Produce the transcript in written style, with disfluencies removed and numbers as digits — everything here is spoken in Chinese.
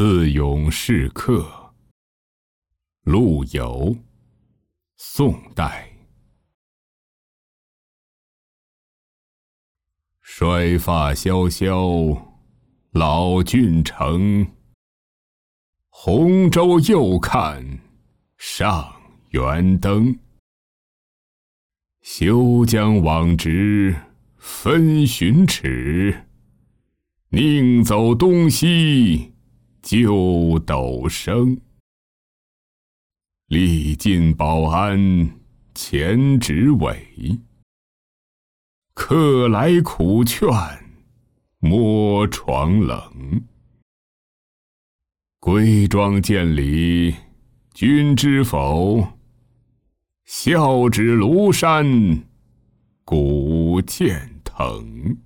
自咏释客，陆游，宋代。衰发萧萧，老郡城。洪州又看上元灯。休将往直分寻尺，宁走东西旧斗声。历尽保安前直委，客来苦劝摸床冷。归庄见礼君知否？笑指庐山古剑藤。